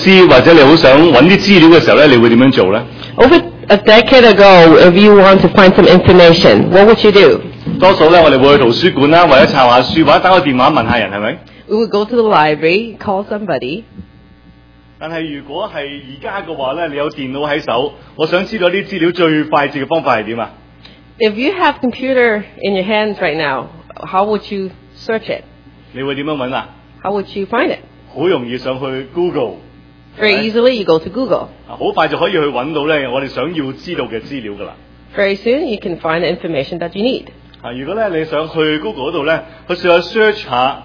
師或者你好想揾啲資料嘅時候咧，你會點樣做咧？ Over a decade ago, if you want to find some information, what would you do? 多數咧，我哋會去圖書館啦，或者抄下書，或者打個電話問下人，係咪？ We would go to the library, call somebody. 但係如果係而家嘅話咧，你有電腦喺手，我想知道啲資料最快捷嘅方法係點啊？ If you have computer in your hands right now, how would you search it? 你會點樣揾啊？ How would you find it? 好容易上去 Google， Very easily, you go to Google. 好快就可以去揾到咧我哋想要知道嘅資料㗎啦。 Very soon, you can find the information that you need. 如果咧你想去 Google 嗰度咧，去試下 search 下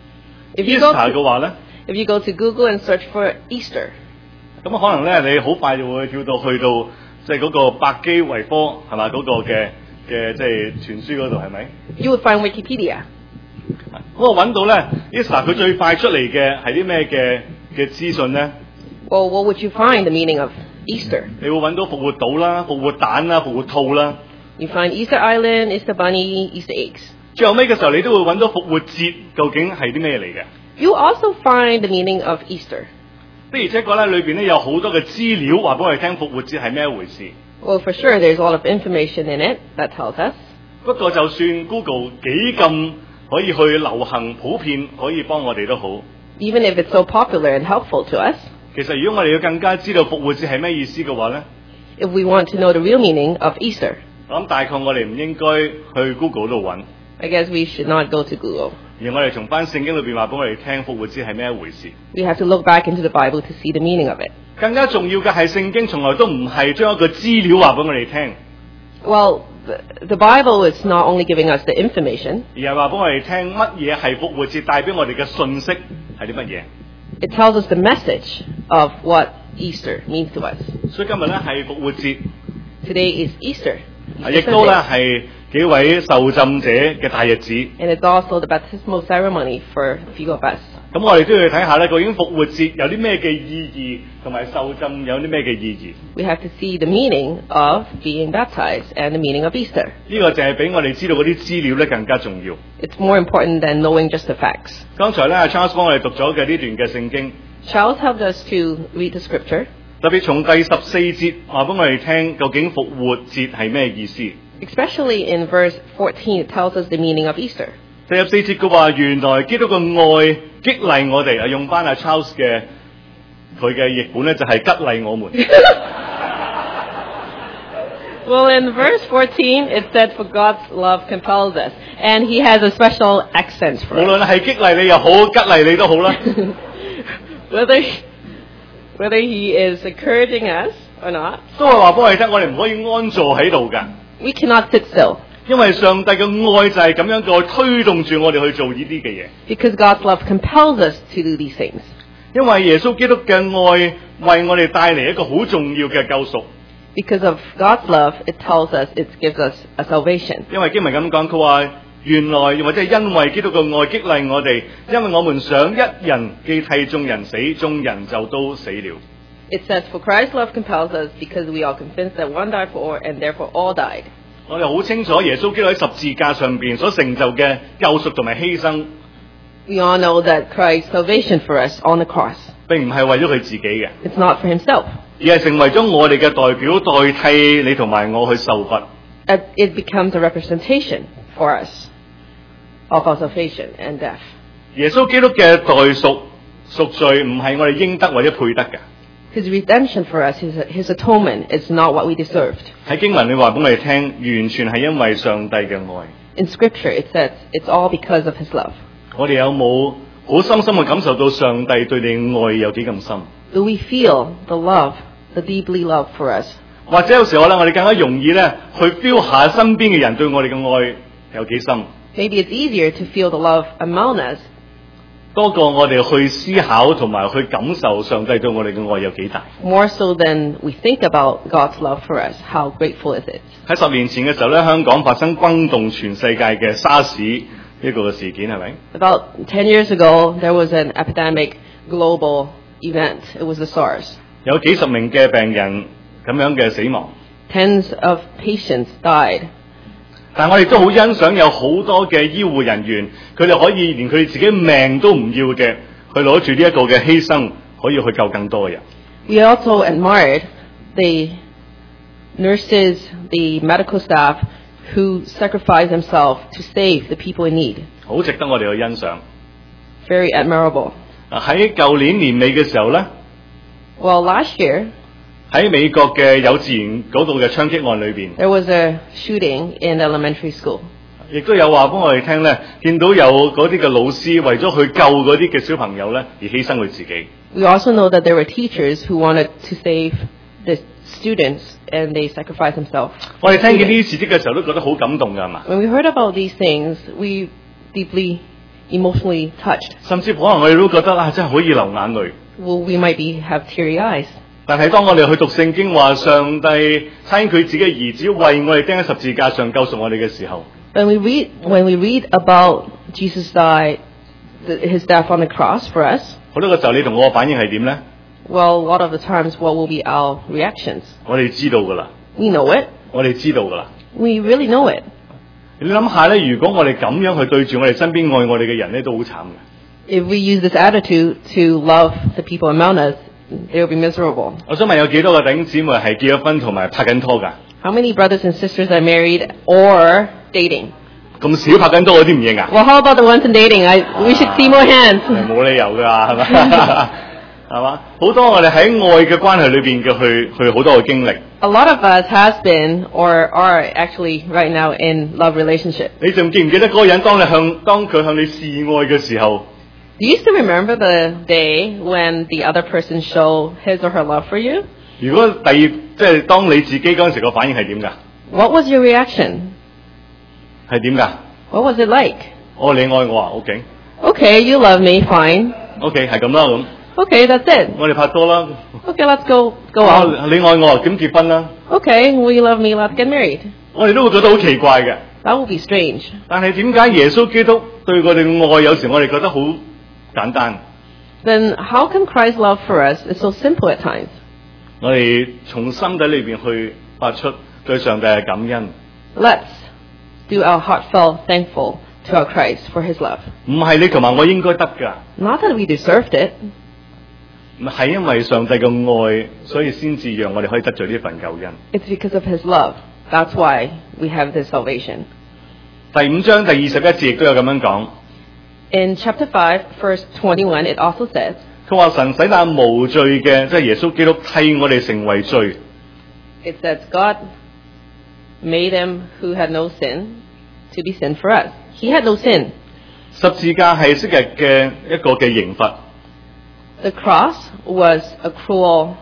If you go Easter 嘅話咧， If you go to Google and search for Easter, 咁可能咧你好快就會跳到去到即係嗰個百基維科係嘛嗰個嘅即係傳書嗰度係咪？ you would find Wikipedia. 咁我揾到咧 Easter 佢最快出嚟嘅係啲咩嘅資訊咧？ Well, what would you find the meaning of Easter? 你會揾到復活島啦、復活蛋啦、復活兔啦。 You find Easter Island, Easter Bunny, Easter eggs. 最後尾嘅時候，你都會揾到復活節究竟係啲咩嚟嘅？ You also find the meaning of Easter. 的而且確咧，裏邊咧有好多嘅資料話俾我哋聽復活節係咩一回事。 Well, for sure, there's a lot of information in it that tells us. 不過就算 Google 幾咁可以去流行普遍，可以幫我哋都好。 Even if it's so popular and helpful to us, 其實如果我哋要更加知道復活節係咩意思嘅話咧， if we want to know the real meaning of Easter, 我諗大概我哋唔應該去 Google 度揾， I guess we should not go to Google. 而我哋從翻聖經裏邊話俾我哋聽復活節係咩一回事。 We have to look back into the Bible to see the meaning of it. 更加重要嘅係聖經從來都唔係將一個資料話俾我哋聽， Well, the Bible is not only giving us the information, 而係話俾我哋聽乜嘢係復活節帶俾我哋嘅信息係啲乜嘢。 it tells us the message of what Easter means to us. 所以今日咧係復活節， Today is Easter. 亦都咧係幾位受浸者嘅大日子。 And it's also the baptismal ceremony for a few of us. 咁我哋都要睇下咧，究竟復活節有啲咩嘅意義，同埋受浸有啲咩嘅意義。 We have to see the meaning of being baptized and the meaning of Easter. 呢個就係俾我哋知道嗰啲資料咧更加重要。 It's more important than knowing just the facts. 剛才咧 Charles 幫我哋讀咗嘅呢段嘅聖經， Charles helped us to read the scripture, 特別從第14節話俾我哋聽，究竟復活節係咩意思？ especially in verse 14. It tells us the meaning of Easter. 第14節嘅話，原來基督嘅愛激勵我哋，用翻阿 Charles 嘅佢嘅譯本咧，就係激勵我們。 Well, in verse 14, it said, "For God's love compels us," and He has a special accent 無 for 論 us. 係激勵你又好，激勵你都好啦。 Whether He is encouraging us or not, 都係話俾我哋聽，我哋唔可以安坐喺度㗎， we cannot sit still 因為上帝嘅愛就係咁樣嘅推動住我哋去做呢啲嘅嘢。 because God's love compels us to do these things. 因為耶穌基督嘅愛為我哋帶嚟一個好重要嘅救贖。 Because of God's love, it tells us, it gives us a salvation. 因為經文咁講，佢話原來或者係因為基督嘅愛激勵我哋，因為我們想一人既替眾人死，眾人就都死了。 It says, "For Christ's love compels us because we are convinced that one died for all, and therefore all died." 我哋好清楚耶穌基督喺十字架上邊所成就嘅救贖同埋犧牲， We all know that Christ's salvation for us on the cross. 並唔係為咗佢自己嘅， It's not for Himself. 而係成為咗我哋嘅代表，代替你同埋我去受罰。 It becomes a representation for us of our salvation and death. 耶穌基督嘅代贖罪唔係我哋應得或者配得嘅。 His redemption for us, His atonement, is not what we deserved. 喺經文你話俾我哋聽，完全係因為上帝嘅愛。 In Scripture, it says it's all because of His love. 我哋有冇好深深嘅感受到上帝對你愛有幾咁深？ Do we feel the love, the deeply love for us? 或者有時候咧，我哋更加容易咧去 feel 下身邊嘅人對我哋嘅愛有幾深， Maybe it's easier to feel the love among us 多過我哋去思考同埋去感受上帝對我哋嘅愛有幾大。 more so than we think about God's love for us. How grateful is it? 喺10年前嘅時候咧，香港發生轟動全世界嘅沙士呢個嘅事件係咪？ About 10 years ago, there was an epidemic global event. It was the SARS. 有幾十名嘅病人咁樣嘅死亡， Tens of patients died. 但我哋都好欣賞有好多嘅醫護人員，佢哋可以連佢哋自己命都唔要嘅，去攞住呢一個嘅犧牲可以去救更多嘅人。 We also admired the nurses, the medical staff who sacrificed themselves to save the people in need. 好值得我哋去欣賞。 Very admirable. 喺舊年年尾嘅時候呢， Well, last year, 喺美國嘅幼稚園嗰度嘅槍擊案裏邊， there was a shooting in the elementary school. 亦都有話俾我哋聽呢，見到有嗰啲嘅老師為咗去救嗰啲嘅小朋友呢，而犧牲佢自己。 We also know that there were teachers who wanted to save the students and they sacrificed themselves. 我哋聽見呢啲事蹟嘅時候都覺得好感動㗎，係嘛？ When we heard about these things, we deeply emotionally touched. 甚至可能我哋都覺得啊，真係可以流眼淚。 Well, we might have teary eyes. 但係當我哋去讀聖經話上帝差遣佢自己嘅兒子為我哋釘喺十字架上救贖我哋嘅時候， When we read about Jesus died, his death on the cross for us, 好多個時候你同我嘅反應係點呢？ well, a lot of the times, what will be our reactions? 我哋知道㗎啦， We know it. 我哋知道㗎啦。 We really know it. 你諗下咧，如果我哋咁樣去對住我哋身邊愛我哋嘅人咧，都好慘嘅。 If we use this attitude to love the people around us, they will be miserable. 我想問有幾多個弟兄姊妹係結咗婚同埋拍緊拖㗎？ How many brothers and sisters are married or dating? 咁少拍緊拖嗰啲唔認啊？ Well, how about the ones in dating? We should see more hands. 冇理由㗎，係咪？係嘛？好多我哋喺愛嘅關係裏邊嘅去好多嘅經歷。 A lot of us has been or are actually right now in love relationship. 你仲記唔記得嗰個人當佢向你示愛嘅時候， Do you still remember the day when the other person showed his or her love for you? 如果即係當你自己嗰陣時個反應係點㗎？ What was your reaction? 係點㗎？ What was it like? 哦，你愛我啊 ？OK， Okay, you love me, fine. OK 係咁啦咁， Okay, that's it. 我哋拍拖啦。 Okay, let's go 哦 on. 你愛我啊？咁結婚啦。 Okay, well, you love me, let's get married. 我哋都會覺得好奇怪嘅。 That would be strange. 但係點解耶穌基督對我哋嘅愛有時我哋覺得好簡單？ Then how come Christ's love for us is so simple at times? 我哋從心底裏邊去發出對上帝嘅感恩， Let's do our heartfelt thankful to our Christ for his love. 唔係你同埋我應該得㗎， Not that we deserved it. 係因為上帝嘅愛，所以先至讓我哋可以得著呢份救恩。 It's because of his love. That's why we have this salvation. 第5章第21節亦都有咁樣講， In chapter 5, verse 21, it also says, 佢話神使那無罪嘅，即係耶穌基督替我哋成為罪。 it says, God made him who had no sin to be sin for us. He had no sin. 十字架係昔日嘅一個嘅刑罰， The cross was a cruel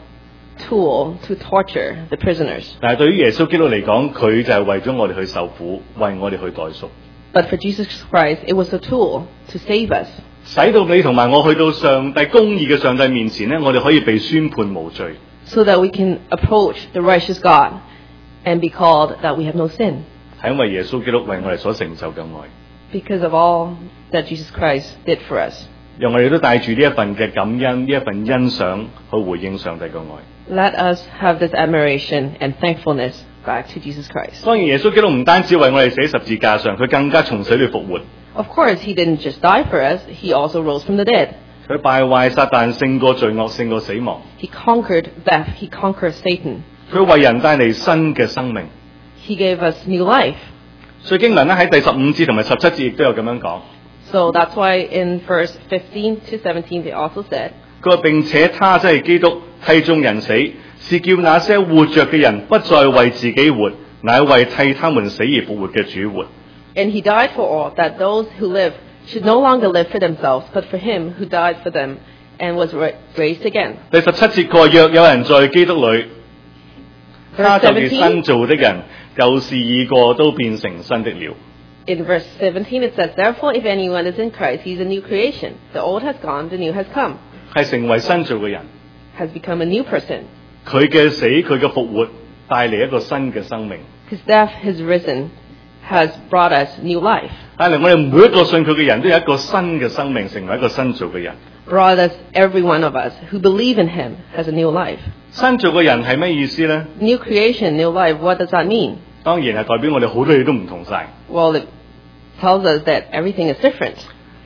tool to torture the prisoners. 但係對於耶穌基督嚟講，佢就係為咗我哋去受苦，為我哋去代贖， But for Jesus Christ, it was a tool to save us. 使到你同埋我去到上帝公義嘅上帝面前呢，我哋可以被宣判無罪。 So that we can approach the righteous God and be called that we have no sin. 係因為耶穌基督為我哋所成就嘅愛， Because of all that Jesus Christ did for us. 讓我哋都帶住呢一份嘅感恩、呢一份欣賞去回應上帝嘅愛。 Let us have this admiration and thankfulness back to Jesus Christ. 當然耶穌基督唔單止為我哋死喺十字架上，佢更加從死裏復活。 Of course, he didn't just die for us, he also rose from the dead. 佢敗壞撒旦，勝過罪惡，勝過死亡。 He conquered death, he conquered Satan. 佢為人帶嚟新嘅生命。 He gave us new life. 所以經文咧喺第15節同埋17節亦都有咁樣講。 So that's why in verse 15 to 17 they also said, 佢話並且他即係基督替眾人死，是叫那些活着嘅人不再為自己活，乃為替他們死而復活嘅主活。 And he died for all, that those who live should no longer live for themselves, but for him who died for them and was raised again. 第17節佢話若有人在基督裏，他 Verse 就是新 17, 造的人，舊事已過，都變成新的了。 in verse 17 it says, Therefore if anyone is in Christ, he is a new creation. The old has gone, the new has come. 係成為新造嘅人， Has become a new person. 佢嘅死，佢嘅復活帶嚟一個新嘅生命， His death, his risen, has brought us new life. 帶嚟我哋每一個信佢嘅人都有一個新嘅生命，成為一個新造嘅人。 Brought us, every one of us who believe in him, has a new life. 新造嘅人係咩意思呢？ New creation, new life, what does that mean? 當然係代表我哋好多嘢都唔同晒。 Well, it tells us that everything is different.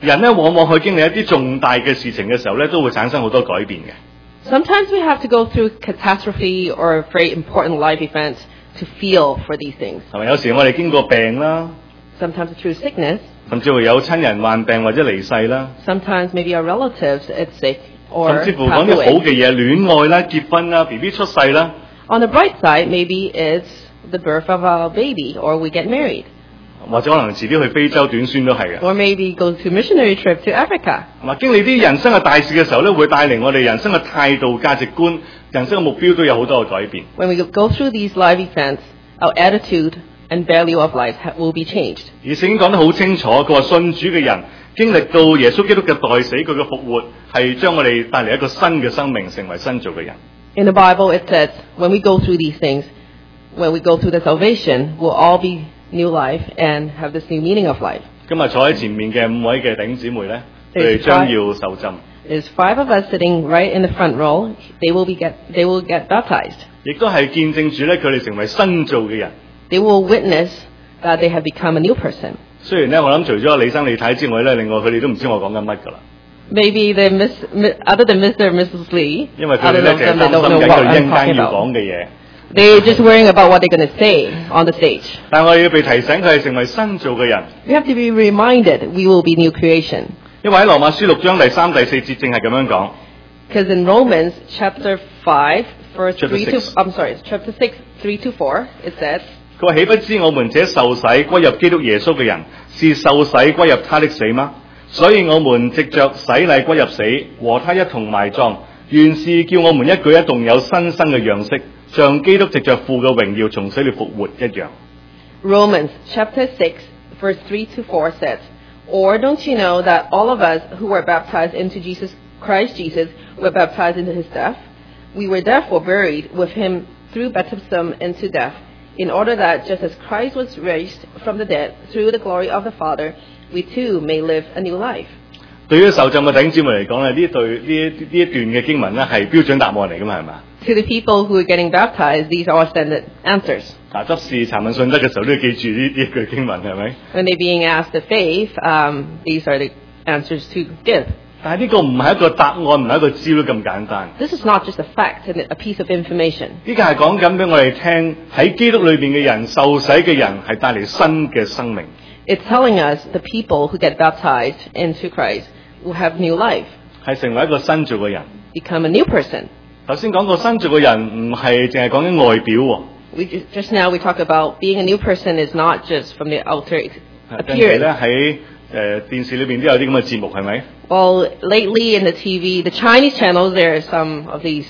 人咧往往去經歷一啲重大嘅事情嘅時候咧，都會產生好多改變嘅。 Sometimes we have to go through catastrophe or a very important life event to feel for these things. 係咪？有時我哋經過病啦， Sometimes through sickness. 甚至會有親人患病或者離世啦， Sometimes maybe our relatives is sick 甚 or 至乎 pass 講啲好 away. 嘅嘢，戀愛啦、結婚啦、BB 出世啦， On the bright side, maybe it's the birth of a baby or we get married. 或者可能遲啲去非洲短宣都係嘅。 Or maybe go to a missionary trip to Africa. 係嘛？經歷啲人生嘅大事嘅時候咧，會帶嚟我哋人生嘅態度、價值觀、人生嘅目標都有好多嘅改變。 When we go through these life events, our attitude and value of life will be changed. 而聖經講得好清楚，佢話信主嘅人經歷到耶穌基督嘅代死，佢嘅復活係將我哋帶嚟一個新嘅生命，成為新造嘅人。 In the Bible, it says, when we go through these things, when we go through the salvation, we'll all be new life and have this new meaning of life. 今日坐喺前面嘅5位嘅弟兄姊妹咧，佢哋將要受浸， There's 5 of us sitting right in the front row. They will get baptized. 亦都係見證住咧佢哋成為新造嘅人。 They will witness that they have become a new person. 雖然咧，我諗除咗李生李太之外咧，另外佢哋都唔知我講緊乜㗎啦， Maybe they other than Mr. and Mrs. Lee, 因為佢哋 other 咧 than 淨係 them, they 擔 don't 心 know 緊 what 佢一 I'm 陣間 talking 要 about. 講嘅嘢。 They're just worrying about what they're going to say on the stage. 但我哋要被提醒，佢係成為新造嘅人。 We have to be reminded we will be new creation. 因為喺羅馬書6章第3、第4節正係咁樣講。 Because in Romans chapter 5, verse Chapter 3 to, six. I'm sorry, chapter 6, 3 to 4, it says, 佢話：豈不知我們這受洗歸入基督耶穌嘅人，是受洗歸入他的死嗎？所以我們藉着洗禮歸入死，和他一同埋葬，原是叫我們一舉一動有新生嘅樣式，像基督藉着父嘅榮耀從死裏復活一樣。 Romans chapter 6, verse 3 to 4 says, Or don't you know that all of us who were baptized into Christ Jesus were baptized into his death? We were therefore buried with him through baptism into death, in order that just as Christ was raised from the dead through the glory of the Father, we too may live a new life. 對於受浸嘅弟兄姊妹嚟講咧，呢一段嘅經文咧係標準答案嚟㗎嘛，係嘛？ To the people who are getting baptized, these are our standard answers. 執事查問信德嘅時候都要記住呢句經文係咪？ When they're being asked the faith, these are the answers to give. 但係呢個唔係一個答案，唔係一個資料咁簡單。 This is not just a fact and a piece of information. 呢個係講緊俾我哋聽，喺基督裏邊嘅人受洗嘅人係帶嚟新嘅生命。 It's telling us the people who get baptized into Christ will have new life, 係成為一個新造嘅人。 become a new person. 頭先講過新造嘅人唔係淨係講緊外表喎， Just now we talked about being a new person is not just from the outer 近期咧 appearance. 喺電視裏邊都有啲咁嘅節目係咪？ Well, lately in the TV, the Chinese channels, there are some of these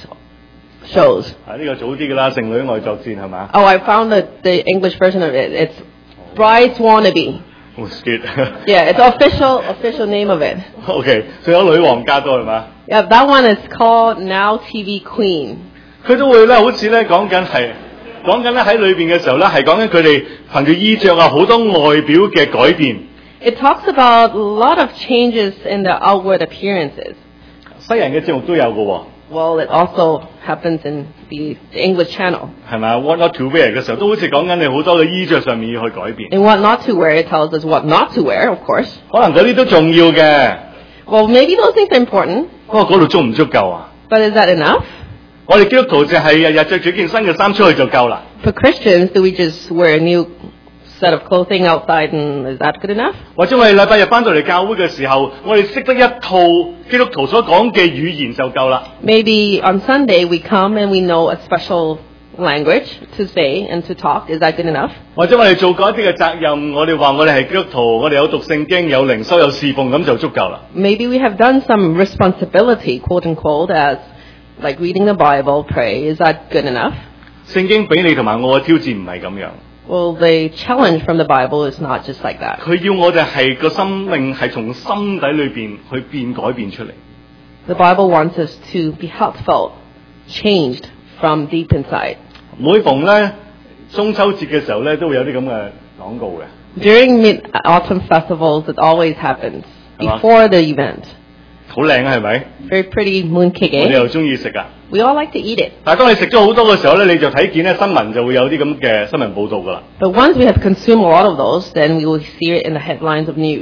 shows. 呢個早啲㗎啦，聖女愛作戰係嘛 Oh, I found the English version of it. It's Brides Wannabe. ？Was good。 Yeah, it's official name of it. OK，仲有女王加多係嘛？ Yeah, that one is called Now TV Queen. 佢都會咧，好似咧講緊咧喺裏邊嘅時候咧，係講緊佢哋憑住衣着啊，好多外表嘅改變。 It talks about a lot of changes in the outward appearances. 西人嘅節目都有嘅喎。 Well, it also happens in the English channel. 係咪 What not to wear 嘅時候，都好似講緊你好多嘅衣着上面要去改變。 In What Not to Wear, it tells us what not to wear, of course. 可能嗰啲都重要嘅， Well, maybe those things are important, 不過嗰度足唔足夠啊？ but is that enough? 我哋基督徒就係日日着住件新嘅衫出去就夠啦。 For Christians, do we just wear a new set of clothing outside and is that good enough? 或者我哋禮拜日翻到嚟教會嘅時候，我哋識得一套基督徒所講嘅語言就夠啦。 Maybe on Sunday we come and we know a special language to say and to talk. Is that good enough? 或者我哋做過一啲嘅責任，我哋話我哋係基督徒，我哋有讀聖經、有靈修、有侍奉，咁就足夠啦。 Maybe we have done some responsibility, quote unquote, as like reading the Bible, pray. Is that good enough? 聖經俾你同埋我嘅挑戰唔係咁樣， Well, the challenge from the Bible is not just like that. 佢要我哋係個生命係從心底裏邊去改變出嚟。 The Bible wants us to be heartfelt, changed from deep inside. 每逢咧中秋節嘅時候咧，都會有啲咁嘅廣告嘅， During Mid-Autumn festivals, it always happens Hello? before the event. 好靚啊，係咪？ Very pretty mooncake, 我哋 eh? 又中意食啊！ We all like to eat it. 但係當你食咗好多嘅時候咧，你就睇見咧新聞就會有啲咁嘅新聞報導㗎啦。 But once we have consumed a lot of those, then we will see it in the headlines of news.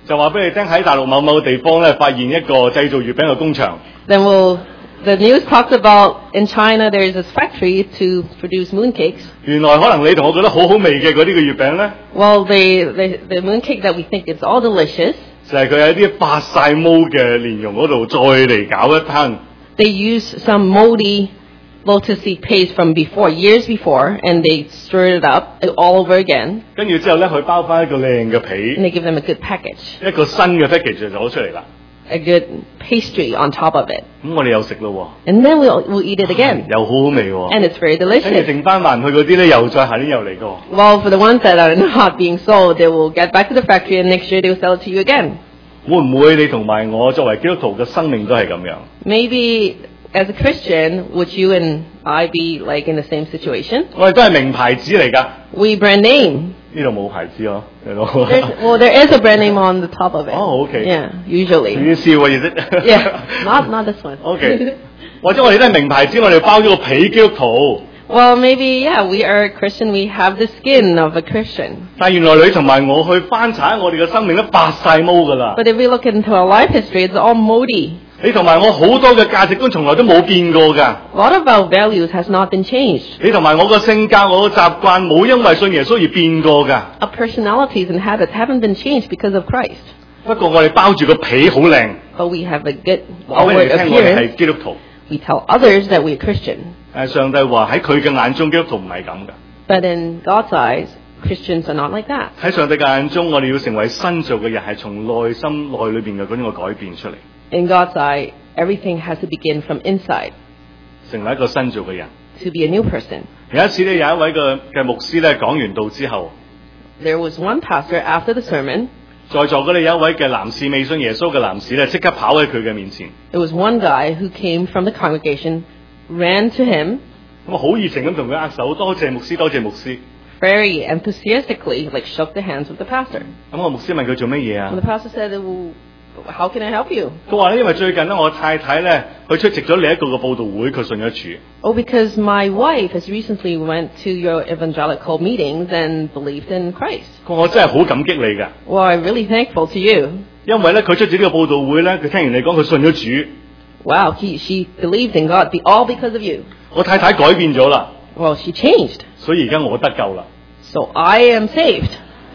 就話俾你聽喺大陸某某地方咧發現一個製造月餅嘅工場， then the news talks about in China there is this factory to produce mooncakes. 原來可能你同我覺得好好味嘅嗰啲嘅月餅咧， Well, the mooncake that we think is all delicious, 就係佢喺啲發晒毛嘅蓮蓉嗰度再嚟搞一烹。 they use some moldy lotus seed paste from years before, and they stir it up all over again, 跟住之後咧，佢包翻一個靚嘅 and 皮， they give them a good package, 一個新嘅 package 就攞出嚟啦。 a good pastry on top of it. 咁我哋又食咯 And then we'll eat it 喎， again, 又好好味喎。 and it's very 跟住 delicious. 剩翻還去嗰啲咧，又再下年又嚟過。 Well, for the ones that are not being sold, they will get back to the factory, and next year they will sell it to you again. 會唔會你同埋我作為基督徒嘅生命都係咁樣？ Maybe as a Christian, would you and I be like in the same situation? 我哋都係名牌子嚟㗎， We brand name. 呢度冇牌子咯，係咯。 Well, there is a brand name on the top of it. Oh, okay. Yeah, usually. 你笑啊，亦都。 Yeah, not this one. OK，或者我哋都係名牌子，我哋包咗個皮基督徒。 Well, maybe, yeah, we are a Christian. We have the skin of a Christian. 但原來你同埋我去翻查我哋嘅生命都白晒毛㗎啦。 But if we look into our life history, it's all moldy. 你同埋我好多嘅價值觀從來都冇變過㗎。 A lot of our values has not been changed. 你同埋我嘅性格、我嘅習慣冇因為信耶穌而變過㗎。 Our personalities and habits haven't been changed because of Christ. 不過我哋包住個皮好靚， But we have a good 話俾 outward 你哋聽我哋 appearance. 係基督徒。 We tell others that we're Christian. 但係上帝話喺佢嘅眼中，基督徒唔係咁㗎。 But in God's eyes, Christians are not like that. 喺上帝嘅眼中，我哋要成為新造嘅人，係從內心內裏邊嘅嗰種嘅改變出嚟， In God's eye, everything has to begin from inside 成為一個新造嘅人。 to be a new person. 有一次咧，有一位嘅牧師咧講完道之後， There was one pastor after the sermon. 在座嗰度有一位嘅男士未信耶穌嘅男士咧，即刻跑喺佢嘅面前， There was one guy who came from the congregation, ran to him, 咁啊好熱情咁同佢握手，多謝牧師，多謝牧師。 very enthusiastically, like shook the hands of the pastor. 咁個牧師問佢做乜嘢 And 啊？ the pastor said, well, how can I help you? 佢話咧，因為最近咧，我太太咧，佢出席咗另一個嘅佈道會，佢信咗主。 Oh, because my wife has recently went to your evangelical meetings and believed in Christ. 佢話我真係好感激你㗎， Well, I'm really thankful to you. 因為咧佢出席呢個佈道會咧，佢聽完你講佢信咗主， Wow, she believed in God, all because of you. 我太太改變咗啦， Well, she changed. 所以而家我得救啦。 So I am saved.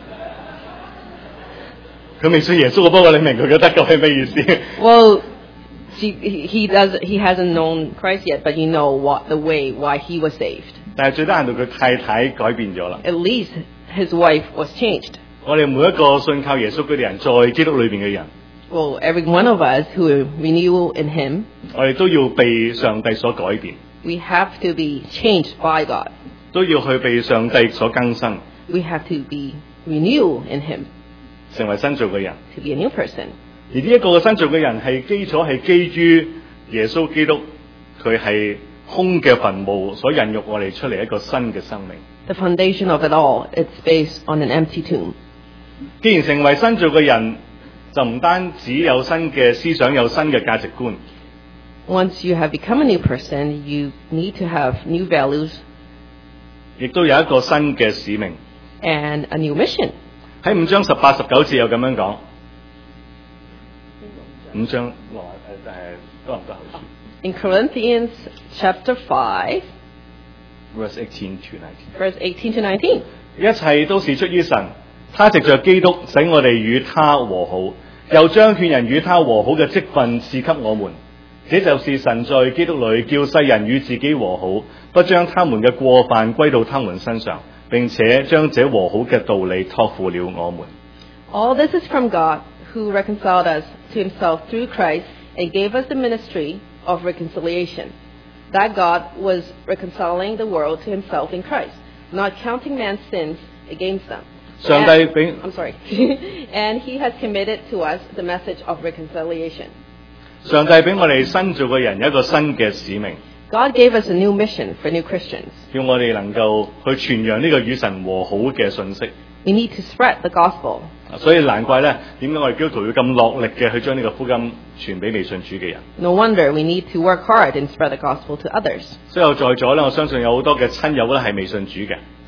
佢未信耶穌，不過你明佢嘅得救係咩意思？ Well, he hasn't known Christ yet, but you know why he was saved. 但係最低限度佢太太改變咗啦。 At least his wife was changed. 我哋每一個信靠耶穌嗰啲人，在基督裏邊嘅人， Well, every one of us who renew in him, 我哋都要被上帝所改變， we have to be changed by God. 都要去被上帝所更新， We have to be renewed in him 成為新造嘅人。 to be a new person. 而呢一個嘅新造嘅人係基礎係基於耶穌基督，佢係空嘅墳墓所孕育我哋出嚟一個新嘅生命。 The foundation of it all, it's based on an empty tomb. 既然成為新造嘅人，就唔單止有新嘅思想，有新嘅價值觀， Once you have become a new person, you need to have new values 亦都有一個新嘅使命。 and a new mission. 喺5章18、19節有咁樣講。5章多唔多後書 In Corinthians chapter 5, verse 18 to 19。 verse 18 to 19. 一切都是出於神，他藉着基督使我哋與他和好，又將勸人與他和好嘅職分賜給我們。這就是神在基督裏叫世人與自己和好，不將他們嘅過犯歸到他們身上，並且將這和好嘅道理託付了我們。 All this is from God, who reconciled us to himself through Christ and gave us the ministry of reconciliation. That God was reconciling the world to himself in Christ, not counting man's sins against them. 上帝俾 I'm sorry. And he has committed to us the message of reconciliation. 上帝俾我哋新造嘅人有一個新嘅使命， God gave us a new mission for new Christians. 叫我哋能夠去傳揚呢個與神和好嘅信息。 We need to spread the gospel. 所以難怪咧，點解我哋基督徒要咁落力嘅去將呢個福音傳俾未信主嘅人？ No wonder we need to work hard and spread the gospel to others. 所以我在座咧，我相信有好多嘅親友咧係未信主嘅。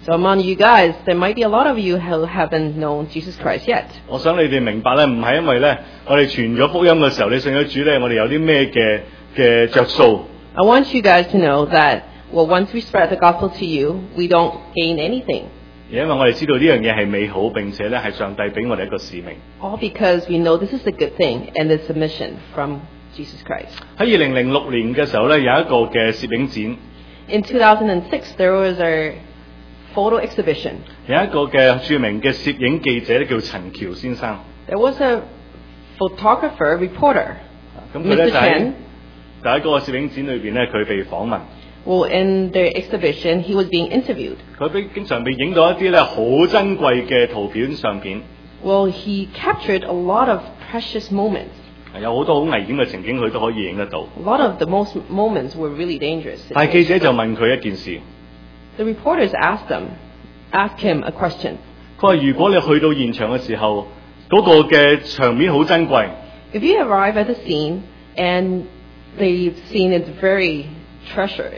So among you guys, there might be a lot of you who haven't known Jesus Christ yet. 我想你哋明白咧，唔係因為咧我哋傳咗福音嘅時候，你信咗主咧，我哋有啲咩嘅着數。 I want you guys to know that, well, once we spread the gospel to you, we don't gain anything. 因為我哋知道呢樣嘢係美好，並且咧係上帝俾我哋一個使命。 All because we know this is a good thing and it's a mission from Jesus Christ. 喺2006年嘅時候咧，有一個嘅攝影展， In 2006, there was a photo exhibition. 有一個嘅著名嘅攝影記者咧叫陳橋先生。 There was a photographer, reporter, 咁佢咧 Mr. 就喺 Chen. 嗰個攝影展裏邊咧，佢被訪問。 Well, in the exhibition, he was being interviewed. 佢經常被影到一啲咧好珍貴嘅圖片相片， Well, he captured a lot of precious moments. 有好多好危險嘅情景佢都可以影得到。 A lot of the most moments were really dangerous. 但係記者就問佢一件事， The reporters asked him a question. 佢話：如果你去到現場嘅時候，嗰個嘅場面好珍貴， If you arrive at the scene and the scene is very treasure,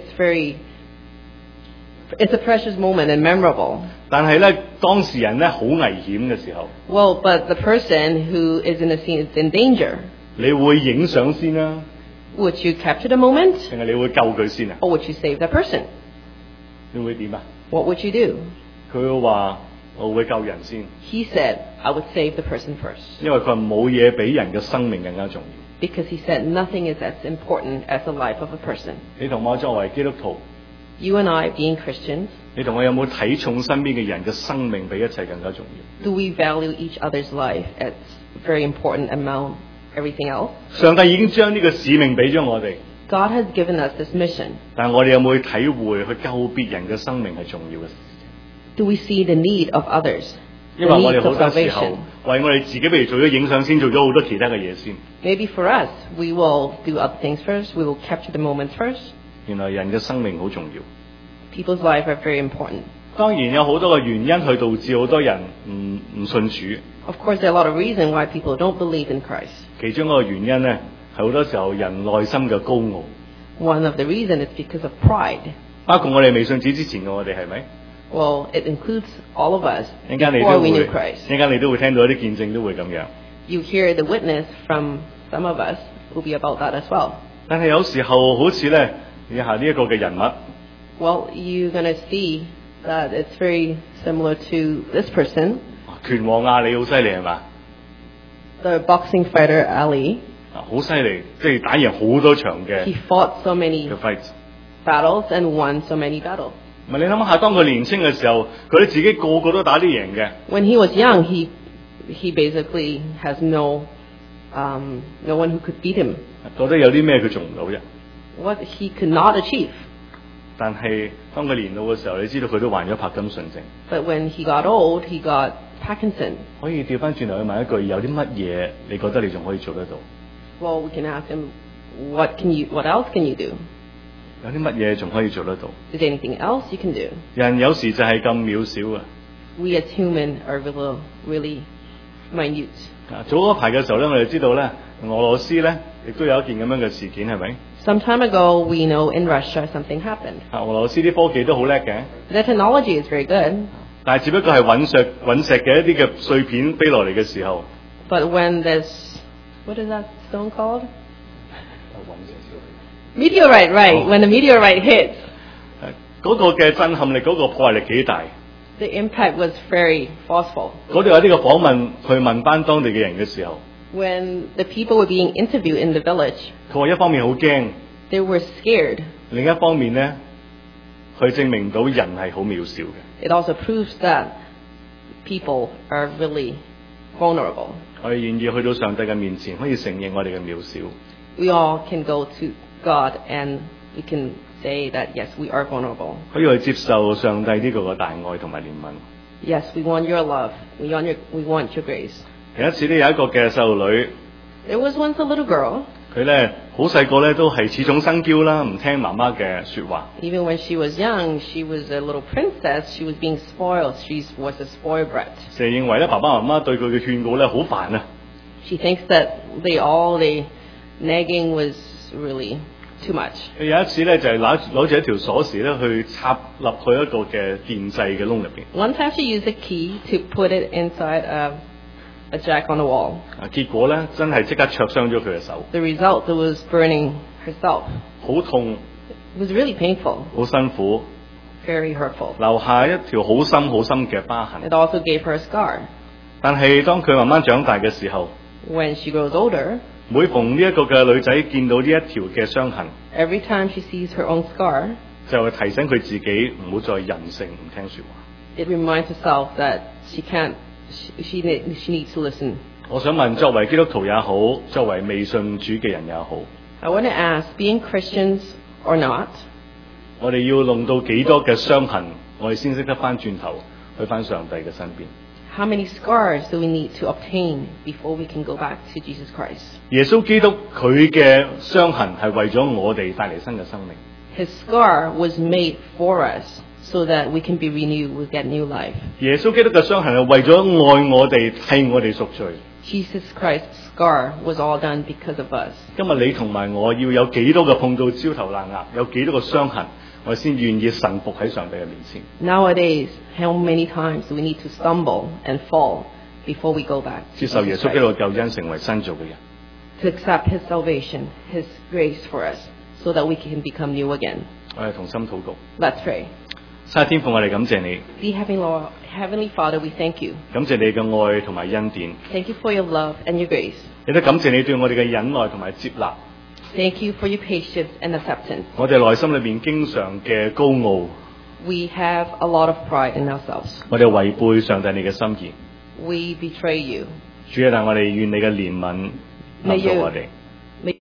it's a precious moment and memorable. 但係咧當事人咧好危險嘅時候， Well, but the person who is in the scene is in danger. 你會影相先啦， Would you capture the moment 定係你會救佢先啊？ or would you save that person? 你會點啊？ What would you do? 佢會話：我會救人先， He said, I would save the person first. 因為佢話冇嘢比人嘅生命更加重要。 Because he said nothing is as important as the life of a person. 你同我作為基督徒， You and I, being Christians, 你同我有冇睇重身邊嘅人嘅生命比一切更加重要？ do we value each other's life as very important among everything else? 上帝已經將呢個使命俾咗我哋， God has given us this mission. 但係我哋有冇去體會去救別人嘅生命係重要嘅事？ Do we see the need of others? 因 The 為我哋 needs 好 of 多時候 salvation. 為我哋自己，譬如做咗影相先，做咗好多其他嘅嘢先。 Maybe for us, we will do other things first. We will capture the moments first. 原來人嘅生命好重要。 People's lives are very important. 當然有好多嘅原因去導致好多人唔信主， Of course, there are a lot of reasons why people don't believe in Christ. 其中一個原因呢，係好多時候人內心嘅高傲， One of the reasons is because of pride. 包括我哋未信主之前嘅我哋係咪？ Well, it includes all of us 一陣間你 before 都 we 會， knew Christ. 一陣間你都會聽到一啲見證都會咁樣。 You hear the witness from some of us will be about that as well. 但係有時候好似咧以下呢一個嘅人物， Well, you're going to see that it's very similar to this person, 拳王亞里好犀利係嘛？ the boxing fighter Ali. 好犀利，即係打贏好多場嘅 He fought so many 嘅 fight。 battles and won so many battles. 唔係你諗下，當佢年青嘅時候，佢哋自己個個都打得贏嘅。 When he was young, he basically has no one who could beat him. 到底有啲咩佢做唔到啫？ What he could not achieve. 但係當佢年老嘅時候，你知道佢都患咗柏金遜症。 But when he got old, he got Parkinson. 可以調翻轉頭去問一句：有啲乜嘢你覺得你仲可以做得到？ Well, we can ask him, what else can you do? 有啲乜嘢仲可以做得到？ Is there anything else you can do? 人有時就係咁渺小啊！ We as human are really minute. 早嗰排嘅時候咧，我哋知道咧，俄羅斯咧亦都有一件咁樣嘅事件，係咪？ Some time ago, we know in Russia something happened. 俄羅斯啲科技都好叻嘅， The technology is very good, 但係只不過係隕石嘅一啲嘅碎片飛落嚟嘅時候， but when what is that stone called? Meteorite, right? Oh. When the meteorite hits, 嗰個嘅震撼力、嗰個破壞力幾大？ the impact was very forceful. 嗰度有啲嘅訪問去問班當地嘅人嘅時候， When the people were being interviewed in the village, 佢話一方面好驚， they were scared. 另一方面咧，佢證明到人係好渺小嘅。 It also proves that people are really vulnerable. 我哋願意去到上帝嘅面前，可以承認我哋嘅渺小。 We all can go to God and we can say that yes, we are vulnerable. 可以去接受上帝呢個嘅大愛同埋憐憫。 Yes, we want your love. We want your grace. 有一次咧，有一個嘅細路女， There was once a little girl. 佢咧好細個咧都係恃寵生驕啦，唔聽媽媽嘅説話。 Even when she was young, she was a little princess. She was being spoiled. She was a spoiled brat. 成日認為咧爸爸媽媽對佢嘅勸告咧好煩啊， She thinks that the nagging was really too much. 佢有一次咧就係攞住一條鎖匙咧去插入去一個嘅電掣嘅窿入邊。 One time she used a key to put it inside a jack on the wall. 結果咧真係即刻灼傷咗佢嘅手， The result, it was burning herself. 好痛， It was really painful, 好辛苦， very hurtful. 留下一條好深好深嘅疤痕。 It also gave her a scar. 但係當佢慢慢長大嘅時候， When she grows older, 每逢呢一個嘅女仔見到呢一條嘅傷痕， every time she sees her own scar, 就會提醒佢自己唔好再任性唔聽説話。 it reminds herself that she needs to listen. 我想問，作為基督徒也好，作為未信主嘅人也好， I want to ask, being Christians or not, 我哋要弄到幾多嘅傷痕，我哋先識得翻轉頭去翻上帝嘅身邊。 how many scars do we need to obtain before we can go back to Jesus Christ? 耶穌基督佢嘅傷痕係為咗我哋帶嚟新嘅生命。 His scar was made for us so that we can be renewed, we get new life. 耶穌基督嘅傷痕係為咗愛我哋，替我哋贖罪。 Jesus Christ's scar was all done because of us. 今日你同埋我要有幾多個碰到焦頭爛額，有幾多個傷痕，我哋先願意臣服喺上帝嘅面前。 Nowadays, how many times do we need to stumble and fall before we go back to 接受耶 Jesus 穌基督 Christ? 嘅救恩，成為新造嘅人。 To accept His salvation, His grace for us, so that we can become new again. 我哋同心禱告。 Let's pray. 神天父，我哋感謝你， Dear Heavenly Father, we thank you. 感謝你嘅愛同埋恩典， Thank you for your love and your grace. 亦都感謝你對我哋嘅忍耐同埋接納。 Thank you for your patience and acceptance. 我哋內心裏邊經常嘅高傲， We have a lot of pride in ourselves. 我哋違背上帝你嘅心意。 We betray you. 主啊，但我哋願你嘅憐憫 May 臨到 you, 我哋。